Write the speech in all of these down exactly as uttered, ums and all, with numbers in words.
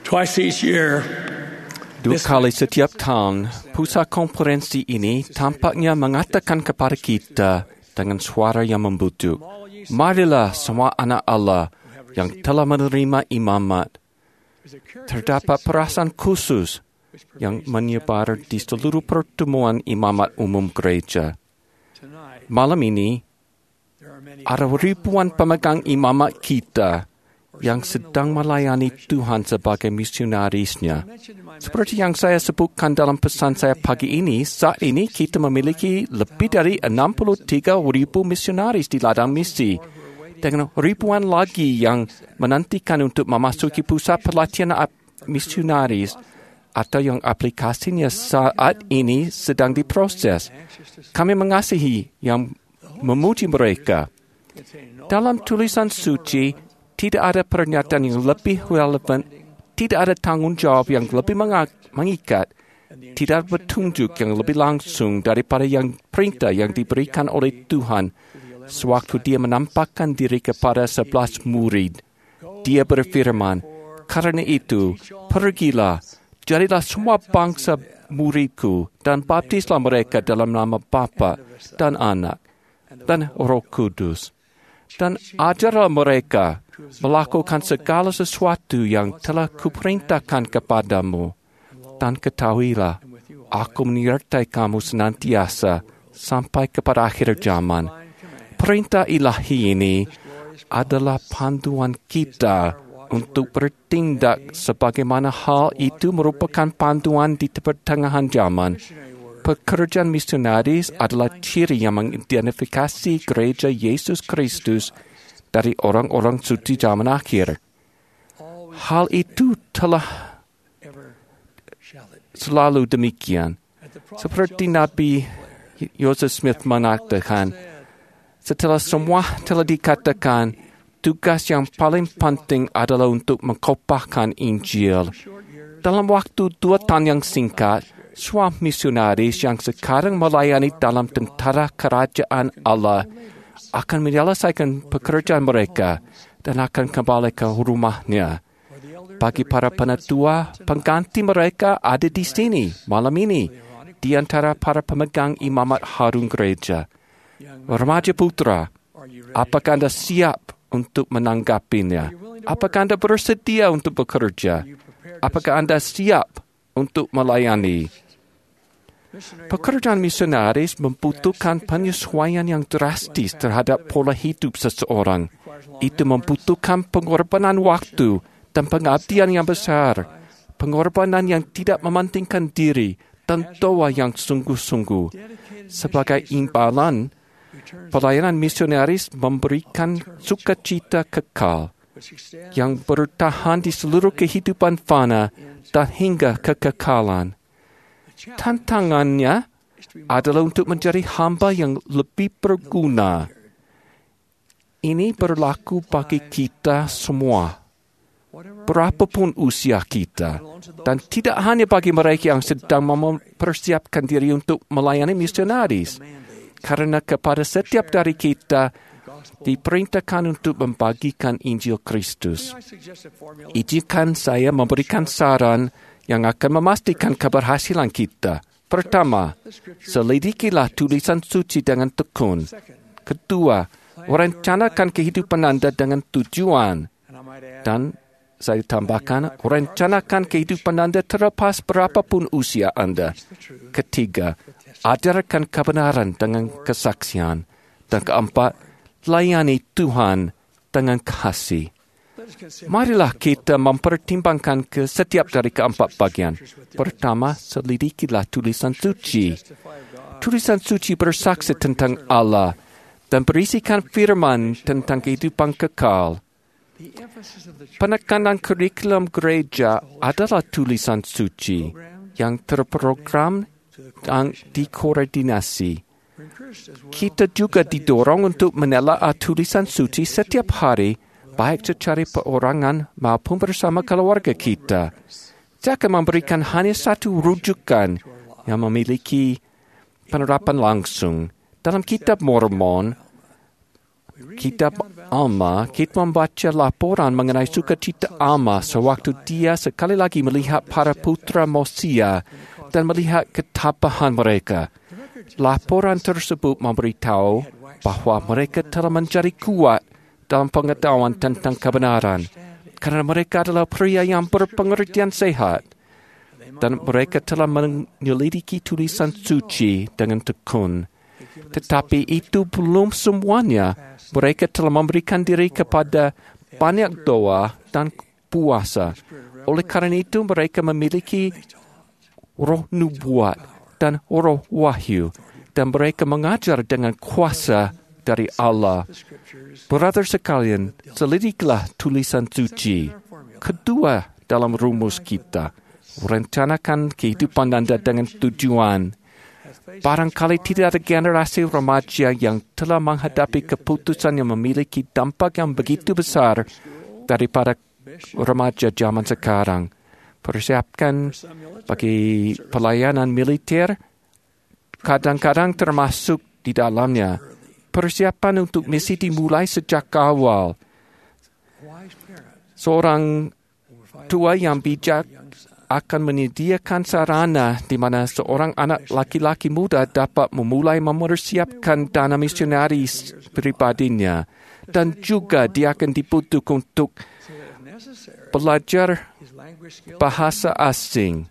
Twice each year, Dua kali setiap tahun, pusat konferensi ini tampaknya mengatakan kepada kita dengan suara yang membutuh, marilah semua anak Allah yang telah menerima imamat. Terdapat perasaan khusus yang menyebar di seluruh pertemuan imamat umum gereja. Malam ini, ada ribuan pemegang imamat kita yang sedang melayani Tuhan sebagai misionarisnya. Seperti yang saya sebutkan dalam pesan saya pagi ini, saat ini kita memiliki lebih dari enam puluh tiga ribu misionaris di ladang misi, dengan ribuan lagi yang menantikan untuk memasuki pusat pelatihan misionaris atau yang aplikasinya saat ini sedang diproses. Kami mengasihi yang memuji mereka. Dalam tulisan suci, tidak ada pernyataan yang lebih relevan, tidak ada tanggung jawab yang lebih mengikat, tidak ada petunjuk yang lebih langsung daripada yang perintah yang diberikan oleh Tuhan sewaktu Dia menampakkan diri kepada sebelas murid. Dia berfirman, "Karena itu, pergilah, jadilah semua bangsa muridku, dan baptislah mereka dalam nama Bapa dan Anak dan Roh Kudus. Dan ajarlah mereka melakukan segala sesuatu yang telah kuperintahkan kepadamu. Dan ketahuilah, aku menyertai kamu senantiasa sampai kepada akhir zaman." Perintah ilahi ini adalah panduan kita untuk bertindak sebagaimana hal itu merupakan panduan di pertengahan zaman. Pekerjaan misionaris adalah ciri yang mengidentifikasi gereja Yesus Kristus dari orang-orang suci zaman akhir. Hal itu telah selalu demikian. Seperti Nabi Joseph Smith mengatakan, setelah semua telah dikatakan, tugas yang paling penting adalah untuk mengkopahkan Injil. Dalam waktu dua tahun yang singkat, semua misionaris yang sekarang melayani dalam tentara kerajaan Allah akan menyelesaikan pekerjaan mereka dan akan kembali ke rumahnya. Bagi para penatua, pengganti mereka ada di sini malam ini, di antara para pemegang imamat harum gereja. Remaja putra, apakah Anda siap untuk menanggapinya? Apakah Anda bersedia untuk bekerja? Apakah Anda siap untuk melayani? Pekerjaan misionaris membutuhkan penyesuaian yang drastis terhadap pola hidup seseorang. Itu membutuhkan pengorbanan waktu dan pengabdian yang besar, pengorbanan yang tidak mementingkan diri, dan doa yang sungguh-sungguh. Sebagai imbalan, pelayanan misionaris memberikan sukacita kekal yang bertahan di seluruh kehidupan fana dan hingga kekekalan. Tantangannya adalah untuk menjadi hamba yang lebih berguna. Ini berlaku bagi kita semua, berapapun usia kita, dan tidak hanya bagi mereka yang sedang mempersiapkan diri untuk melayani misionaris, karena kepada setiap dari kita diperintahkan untuk membagikan Injil Kristus. Izinkan saya memberikan saran yang akan memastikan keberhasilan kita. Pertama, selidikilah tulisan suci dengan tekun. Kedua, rencanakan kehidupan Anda dengan tujuan. Dan saya tambahkan, rencanakan kehidupan Anda terlepas berapapun usia Anda. Ketiga, ajarkan kebenaran dengan kesaksian. Dan keempat, layani Tuhan dengan kasih. Marilah kita mempertimbangkan ke setiap dari keempat bagian. Pertama, selidikilah tulisan suci. Tulisan suci bersaksi tentang Allah dan berisikan firman tentang kehidupan kekal. Penekanan kurikulum gereja adalah tulisan suci yang terprogram dan dikoordinasi. Kita juga didorong untuk menelaah tulisan suci setiap hari, baik secara perorangan maupun bersama keluarga kita. Jangan memberikan hanya satu rujukan yang memiliki penerapan langsung. Dalam kitab Mormon, kitab Alma, kita membaca laporan mengenai sukacita Alma sewaktu dia sekali lagi melihat para putra Mosia dan melihat ketabahan mereka. Laporan tersebut memberitahu bahawa mereka telah menjadi kuat dalam pengetahuan tentang kebenaran kerana mereka adalah pria yang berpengertian sehat dan mereka telah menyelidiki tulisan suci dengan tekun. Tetapi itu belum semuanya. Mereka telah memberikan diri kepada banyak doa dan puasa. Oleh kerana itu, mereka memiliki roh nubuat dan roh wahyu. Dan mereka mengajar dengan kuasa dari Allah. Brother sekalian, selidiklah tulisan suci. Kedua dalam rumus kita. Rencanakan kehidupan anda dengan tujuan. Barangkali tidak ada generasi remaja yang telah menghadapi keputusan yang memiliki dampak yang begitu besar daripada remaja zaman sekarang. Persiapkan bagi pelayanan militer kadang-kadang termasuk di dalamnya. Persiapan untuk misi dimulai sejak awal. Seorang tua yang bijak akan menyediakan sarana di mana seorang anak laki-laki muda dapat memulai mempersiapkan dana misionaris pribadinya dan juga dia akan dibutuhkan untuk belajar bahasa asing.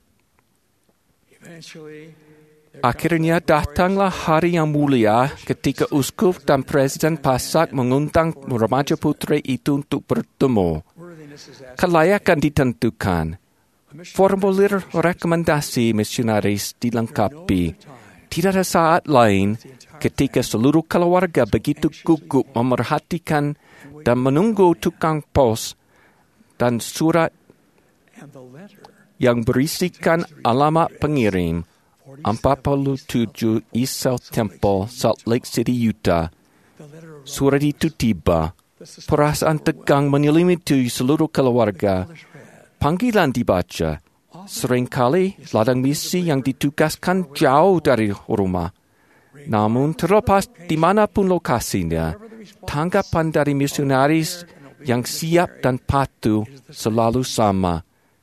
Akhirnya datanglah hari yang mulia ketika uskup dan presiden Pasak mengundang remaja putri itu untuk bertemu. Kelayakan ditentukan. Formulir rekomendasi misionaris dilengkapi. Tidak ada saat lain ketika seluruh keluarga begitu gugup memerhatikan dan menunggu tukang pos dan surat yang berisikan alamat pengirim empat puluh tujuh East South Temple, Salt Lake City, Utah. Surat itu tiba. Perasaan tegang menyelimuti seluruh keluarga. Panggilan dibaca. Seringkali ladang misi yang ditugaskan jauh dari rumah. Namun terlepas di manapun lokasinya, tanggapan dari misionaris yang siap dan patuh selalu sama.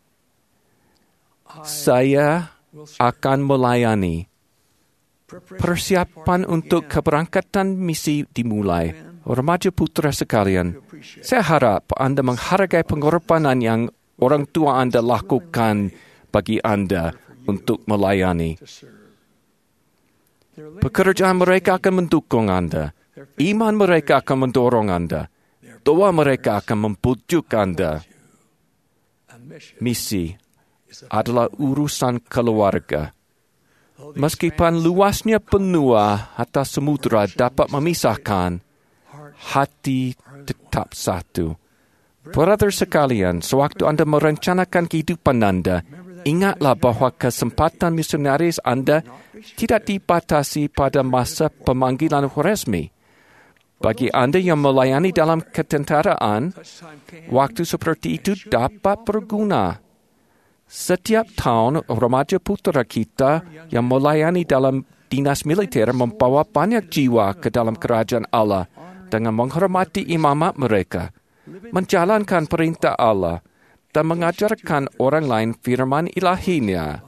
Saya akan melayani. Persiapan untuk keberangkatan misi dimulai. Remaja putra sekalian, saya harap anda menghargai pengorbanan yang orang tua anda lakukan bagi anda untuk melayani. Pekerjaan mereka akan mendukung anda. Iman mereka akan mendorong anda. Doa mereka akan membujuk anda. Misi adalah urusan keluarga. Meskipun luasnya benua atas samudera dapat memisahkan, hati tetap satu. Brother sekalian, sewaktu anda merencanakan kehidupan anda, ingatlah bahawa kesempatan misionaris anda tidak dibatasi pada masa pemanggilan resmi. Bagi anda yang melayani dalam ketenteraan, waktu seperti itu dapat berguna. Setiap tahun, remaja putera kita yang melayani dalam dinas militer membawa banyak jiwa ke dalam kerajaan Allah dengan menghormati imamat mereka, menjalankan perintah Allah, dan mengajarkan orang lain firman ilahinya.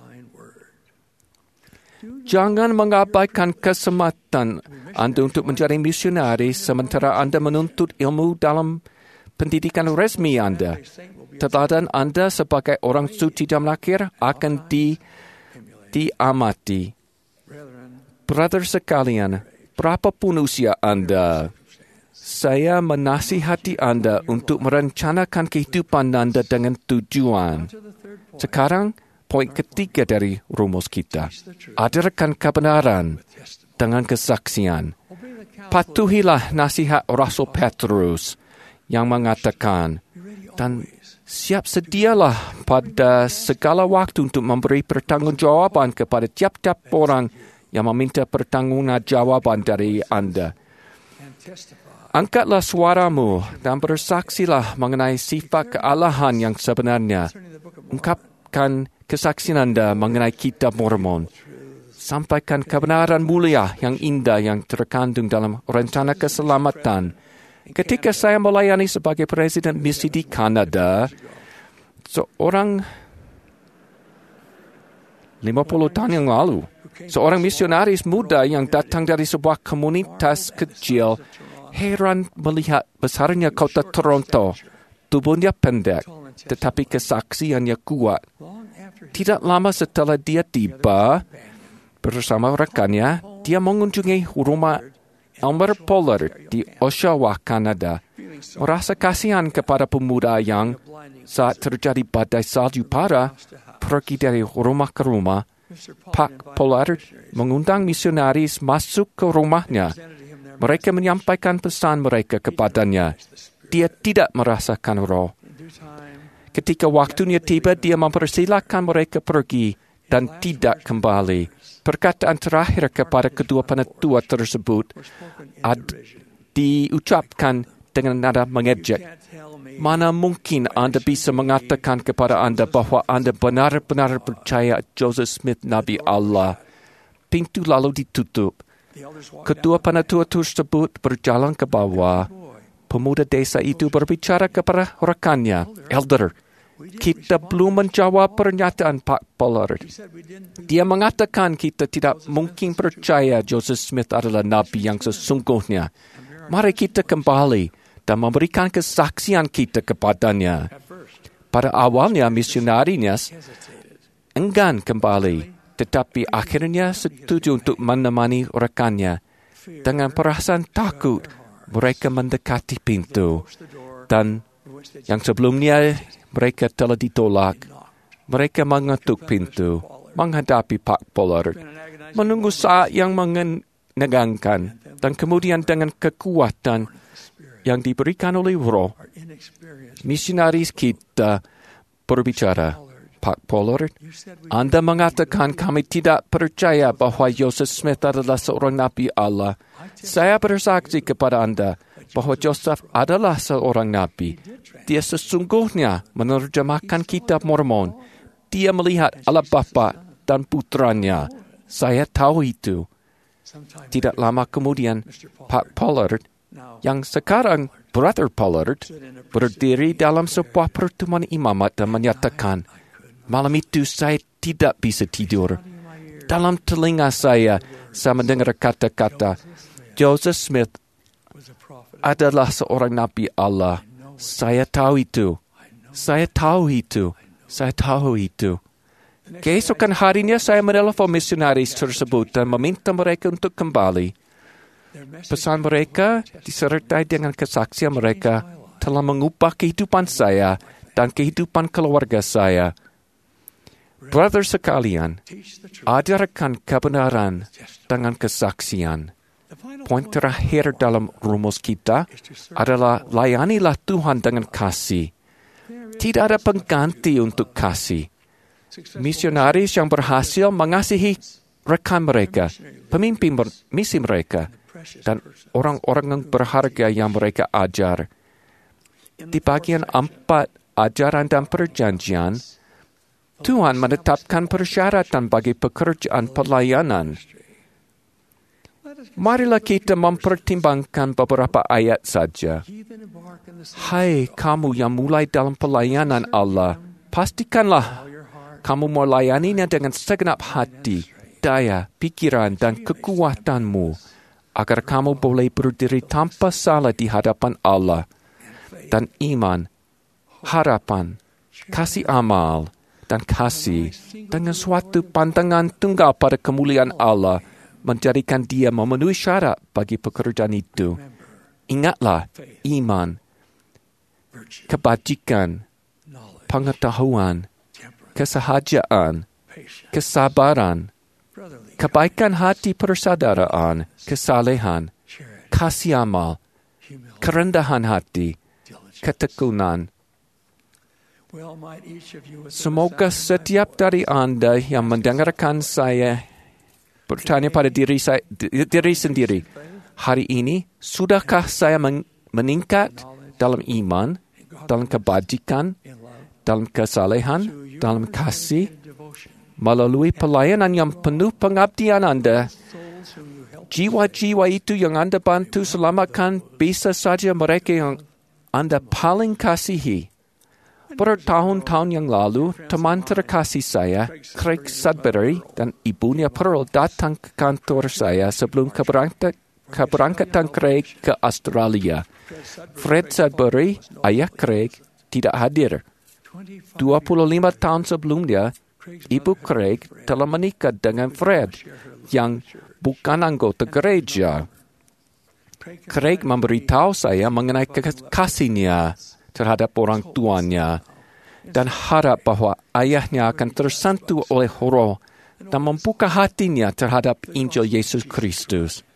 Jangan mengabaikan kesempatan anda untuk menjadi misionaris sementara anda menuntut ilmu dalam pendidikan resmi anda. Teladan anda sebagai orang suci dan akhir akan di, diamati. Brother sekalian, berapapun usia anda, saya menasihati anda untuk merencanakan kehidupan anda dengan tujuan. Sekarang, poin ketiga dari rumus kita. Adarkan kebenaran dengan kesaksian. Patuhilah nasihat Rasul Petrus yang mengatakan, dan siap sedialah pada segala waktu untuk memberi pertanggungjawaban kepada tiap-tiap orang yang meminta pertanggungjawaban dari anda. Angkatlah suaramu dan bersaksilah mengenai sifat kealahan yang sebenarnya. Ungkapkan kesaksian anda mengenai kitab Mormon. Sampaikan kebenaran mulia yang indah yang terkandung dalam rencana keselamatan Ketika saya melayani sebagai presiden misi di Kanada, seorang lima puluh tahun yang lalu, seorang misionaris muda yang datang dari sebuah komunitas kecil heran melihat besarnya kota Toronto. Tubuhnya pendek, tetapi kesaksiannya kuat. Tidak lama setelah dia tiba bersama rekannya, dia mengunjungi rumah Elmer Pollard di Oshawa, Kanada. Merasa kasihan kepada pemuda yang saat terjadi badai salju parah, pergi dari rumah ke rumah. Pak Pollard mengundang misionaris masuk ke rumahnya. Mereka menyampaikan pesan mereka kepadanya. Dia tidak merasakan roh. Ketika waktunya tiba, dia mempersilakan mereka pergi dan tidak kembali. Perkataan terakhir kepada kedua penetua tersebut ad, diucapkan dengan nada mengejek. Mana mungkin Anda bisa mengatakan kepada Anda bahwa Anda benar-benar percaya Joseph Smith Nabi Allah? Pintu lalu ditutup. Kedua penetua tersebut berjalan ke bawah. Pemuda desa itu berbicara kepada rekannya, Elder. Kita belum menjawab pernyataan Pak Pollard. Dia mengatakan kita tidak mungkin percaya Joseph Smith adalah Nabi yang sesungguhnya. Mari kita kembali dan memberikan kesaksian kita kepadanya. Pada awalnya misionarinya enggan kembali, tetapi akhirnya setuju untuk menemani rekannya. Dengan perasaan takut, mereka mendekati pintu, dan yang sebelumnya mereka telah ditolak. Mereka mengetuk pintu, menghadapi Pak Pollard, menunggu saat yang menegangkan, dan kemudian dengan kekuatan yang diberikan oleh Roh, misionaris kita berbicara. Pak Pollard, Anda mengatakan kami tidak percaya bahwa Joseph Smith adalah seorang Nabi Allah. Saya bersaksi kepada Anda bahwa Joseph adalah seorang Nabi. Dia sesungguhnya menerjemahkan kitab Mormon. Dia melihat Allah Bapa dan putranya. Saya tahu itu. Tidak lama kemudian, Pak Pollard, yang sekarang Brother Pollard, berdiri dalam sebuah pertemuan imamat dan menyatakan, malam itu saya tidak bisa tidur. Dalam telinga saya, saya mendengar kata-kata, Joseph Smith adalah seorang Nabi Allah. Saya tahu itu. Saya tahu itu. Saya tahu itu. Keesokan harinya saya menelpon misionaris tersebut dan meminta mereka untuk kembali. Pesan mereka disertai dengan kesaksian mereka telah mengubah kehidupan saya dan kehidupan keluarga saya. Brother sekalian, ajarkan kebenaran dengan kesaksian. Poin terakhir dalam rumus kita adalah layanilah Tuhan dengan kasih. Tidak ada pengganti untuk kasih. Misionaris yang berhasil mengasihi rekan mereka, pemimpin misi mereka, dan orang-orang yang berharga yang mereka ajar. Di bagian empat ajaran dan perjanjian, Tuhan menetapkan persyaratan bagi pekerjaan pelayanan. Marilah kita mempertimbangkan beberapa ayat saja. Hai kamu yang mulai dalam pelayanan Allah, pastikanlah kamu melayaninya dengan segenap hati, daya, pikiran, dan kekuatanmu, agar kamu boleh berdiri tanpa salah di hadapan Allah, dan iman, harapan, kasih amal, dan kasih dengan suatu pandangan tunggal pada kemuliaan Allah menjadikan dia memenuhi syarat bagi pekerjaan itu. Ingatlah, iman, kebajikan, pengetahuan, kesahajaan, kesabaran, kebaikan hati persaudaraan, kesalehan, kasih amal, kerendahan hati, ketekunan. Semoga setiap dari Anda yang mendengarkan saya bertanya pada diri saya, diri sendiri, hari ini, sudahkah saya men- meningkat dalam iman, dalam kebajikan, dalam kesalehan, dalam kasih, melalui pelayanan yang penuh pengabdian Anda? Jiwa-jiwa itu yang Anda bantu selamatkan bisa saja mereka yang Anda paling kasihi. Bertahun-tahun yang lalu, teman terkasih saya, Craig Sudbury, dan ibunya Pearl datang ke kantor saya sebelum keberangkat, keberangkatan Craig ke Australia. Fred Sudbury, ayah Craig, tidak hadir. dua puluh lima tahun sebelumnya, ibu Craig telah menikah dengan Fred, yang bukan anggota gereja. Craig memberitahu saya mengenai kasihnya terhadap orang tuanya dan harap bahwa ayahnya akan tersentuh oleh Roh dan membuka hatinya terhadap Injil Yesus Kristus.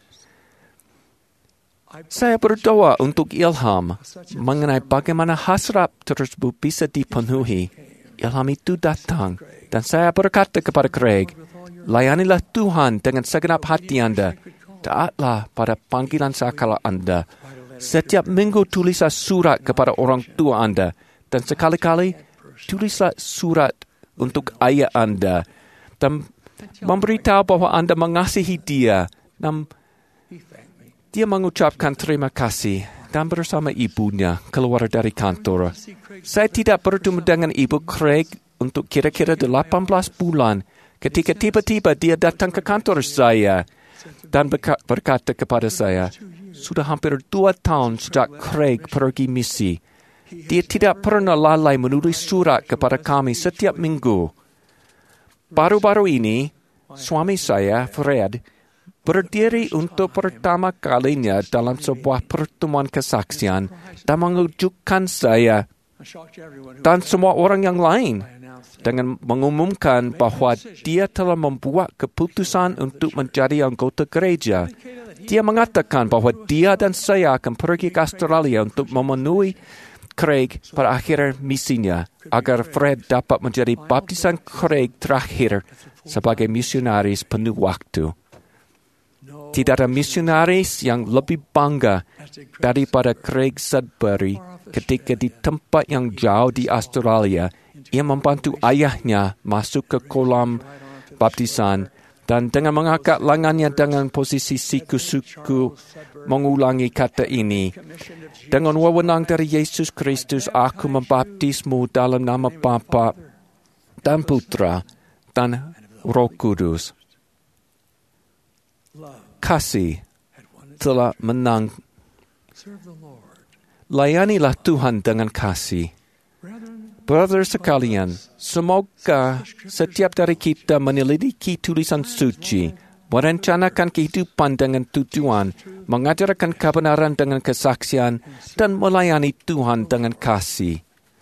Saya berdoa untuk ilham mengenai bagaimana hasrat tersebut bisa dipenuhi. Ilham itu datang dan saya berkata kepada Craig, layanilah Tuhan dengan segenap hati Anda. Taatlah pada panggilan sakral Anda. Setiap minggu tulislah surat kepada orang tua Anda. Dan sekali-kali tulislah surat untuk ayah Anda. Dan memberitahu bahwa Anda mengasihi dia. Dan dia mengucapkan terima kasih. Dan bersama ibunya keluar dari kantor. Saya tidak bertemu dengan ibu Craig untuk kira-kira delapan belas bulan. Ketika tiba-tiba dia datang ke kantor saya. Dan berkata kepada saya, sudah hampir dua tahun sejak Craig pergi misi. Dia tidak pernah lalai menulis surat kepada kami setiap minggu. Baru-baru ini, suami saya, Fred, berdiri untuk pertama kalinya dalam sebuah pertemuan kesaksian dan mengejutkan saya dan semua orang yang lain dengan mengumumkan bahwa dia telah membuat keputusan untuk menjadi anggota gereja. Dia mengatakan bahwa dia dan saya akan pergi ke Australia untuk memenuhi Craig pada akhir misinya, agar Fred dapat menjadi baptisan Craig terakhir sebagai misionaris penuh waktu. Tidak ada misionaris yang lebih bangga daripada Craig Sudbury ketika di tempat yang jauh di Australia, ia membantu ayahnya masuk ke kolam baptisan dan dengan mengangkat lengannya dengan posisi siku-siku mengulangi kata ini. Dengan wewenang dari Yesus Kristus, aku membaptismu dalam nama Bapa dan Putra dan Roh Kudus. Kasih telah menang. Layanilah Tuhan dengan kasih. Brother sekalian, semoga setiap dari kita menyelidiki tulisan suci, merencanakan kehidupan dengan tujuan, mengajarkan kebenaran dengan kesaksian, dan melayani Tuhan dengan kasih.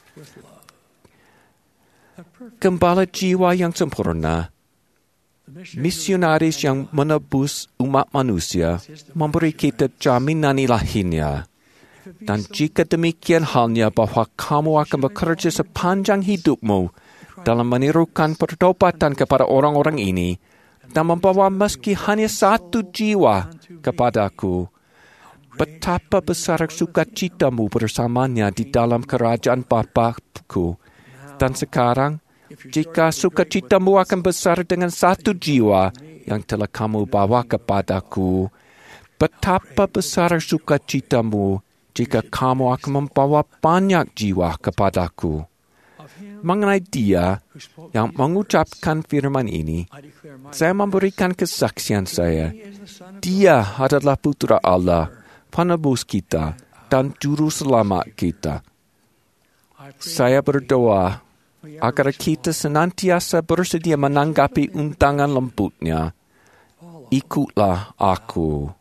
Gembala jiwa yang sempurna, misionaris yang menebus umat manusia, memberi kita jaminan ilahinya. Dan jika demikian halnya bahwa kamu akan bekerja sepanjang hidupmu dalam menirukan pertobatan kepada orang-orang ini dan membawa meski hanya satu jiwa kepadaku, betapa besar sukacitamu bersamanya di dalam kerajaan Bapa-Ku. Dan sekarang, jika sukacitamu akan besar dengan satu jiwa yang telah kamu bawa kepadaku, betapa besar sukacitamu jika kamu akan membawa banyak jiwa kepadaku. Mengenai dia yang mengucapkan firman ini, saya memberikan kesaksian saya. Dia adalah Putra Allah, penebus kita, dan Juru Selamat kita. Saya berdoa agar kita senantiasa bersedia menanggapi undangan lembutnya. Ikutlah aku.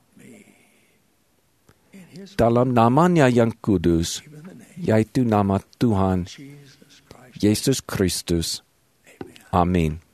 Dalam namanya yang kudus, yaitu nama Tuhan Yesus Kristus. Amin.